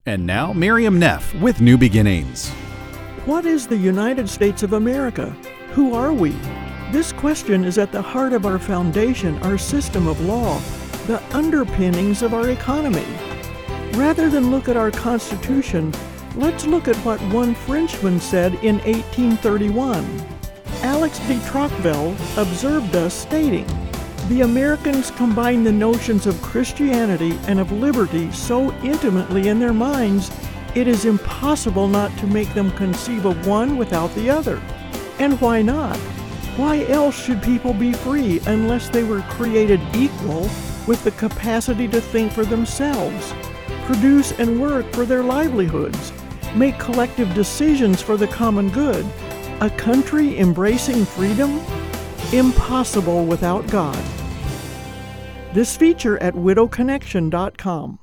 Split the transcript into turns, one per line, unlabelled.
And now, Miriam Neff with New Beginnings.
What is the United States of America? Who are we? This question is at the heart of our foundation, our system of law, the underpinnings of our economy. Rather than look at our Constitution, let's look at what one Frenchman said in 1831. Alex de Tocqueville observed us stating, "The Americans combine the notions of Christianity and of liberty so intimately in their minds, it is impossible not to make them conceive of one without the other." And why not? Why else should people be free unless they were created equal with the capacity to think for themselves, produce and work for their livelihoods, make collective decisions for the common good? A country embracing freedom? Impossible without God. This feature at widowconnection.com.